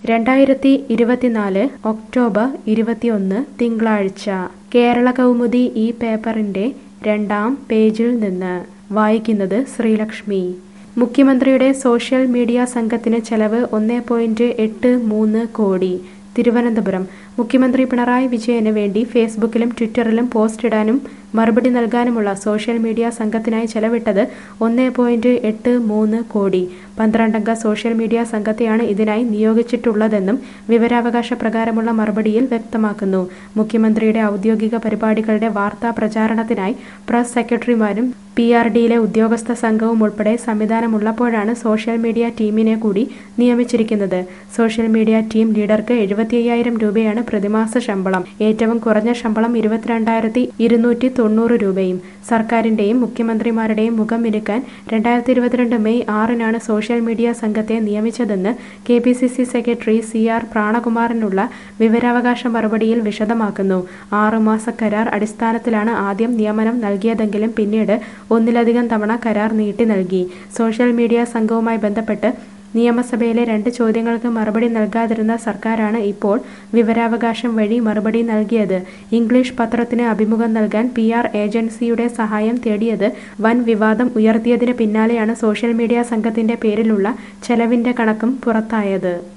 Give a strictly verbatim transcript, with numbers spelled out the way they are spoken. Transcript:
രണ്ടായിരത്തി ഇരുപത്തിനാല് ഒക്ടോബർ ഇരുപത്തിയൊന്ന് തിങ്കളാഴ്ച കേരള കൗമുദി ഈ പേപ്പറിന്റെ രണ്ടാം പേജിൽ നിന്ന് വായിക്കുന്നത് ശ്രീലക്ഷ്മി. മുഖ്യമന്ത്രിയുടെ സോഷ്യൽ മീഡിയ സംഘത്തിന് ചെലവ് ഒന്ന് പോയിന്റ് എട്ട് മൂന്ന് കോടി. തിരുവനന്തപുരം മുഖ്യമന്ത്രി പിണറായി വിജയന് വേണ്ടി ഫേസ്ബുക്കിലും ട്വിറ്ററിലും പോസ്റ്റ് ഇടാനും മറുപടി നൽകാനുമുള്ള സോഷ്യൽ മീഡിയ സംഘത്തിനായി ചെലവിട്ടത് ഒന്ന് പോയിന്റ് എട്ട് മൂന്ന് കോടി. പന്ത്രണ്ടംഗ സോഷ്യൽ മീഡിയ സംഘത്തെയാണ് ഇതിനായി നിയോഗിച്ചിട്ടുള്ളതെന്നും വിവരാവകാശ പ്രകാരമുള്ള മറുപടിയിൽ വ്യക്തമാക്കുന്നു. മുഖ്യമന്ത്രിയുടെ ഔദ്യോഗിക പരിപാടികളുടെ വാർത്താ പ്രചാരണത്തിനായി പ്രസ് സെക്രട്ടറിമാരും പി ആർ ഡിയിലെ ഉദ്യോഗസ്ഥ സംഘവും ഉൾപ്പെടെ സംവിധാനമുള്ളപ്പോഴാണ് സോഷ്യൽ മീഡിയ ടീമിനെ കൂടി നിയമിച്ചിരിക്കുന്നത്. സോഷ്യൽ മീഡിയ ടീം ലീഡർക്ക് എഴുപത്തി അയ്യായിരം രൂപയാണ് പ്രതിമാസ ശമ്പളം. ഏറ്റവും കുറഞ്ഞ ശമ്പളം ഇരുപത്തിരണ്ടായിരത്തി ഇരുന്നൂറ്റി തൊണ്ണൂറ് രൂപയും. സർക്കാരിന്റെയും മുഖ്യമന്ത്രിമാരുടെയും മുഖം മിനുക്കാൻ രണ്ടായിരത്തി ഇരുപത്തിരണ്ട് മെയ് ആറിനാണ് സോഷ്യൽ മീഡിയ സംഘത്തെ നിയമിച്ചതെന്ന് K P C C secretary C R പ്രാണകുമാറിനുള്ള വിവരാവകാശ മറുപടിയിൽ വിശദമാക്കുന്നു. ആറുമാസ കരാർ അടിസ്ഥാനത്തിലാണ് ആദ്യം നിയമനം നൽകിയതെങ്കിലും പിന്നീട് ഒന്നിലധികം തവണ കരാർ നീട്ടി നൽകി. സോഷ്യൽ മീഡിയ സംഘവുമായി ബന്ധപ്പെട്ട് നിയമസഭയിലെ രണ്ട് ചോദ്യങ്ങൾക്ക് മറുപടി നൽകാതിരുന്ന സർക്കാരാണ് ഇപ്പോൾ വിവരാവകാശം വഴി മറുപടി നൽകിയത്. ഇംഗ്ലീഷ് പത്രത്തിന് അഭിമുഖം നൽകാൻ പി ആർ ഏജൻസിയുടെ സഹായം തേടിയത് വൻ വിവാദം ഉയർത്തിയതിന് പിന്നാലെയാണ് സോഷ്യൽ മീഡിയ സംഘത്തിന്റെ പേരിലുള്ള ചെലവിന്റെ കണക്കും പുറത്തായത്.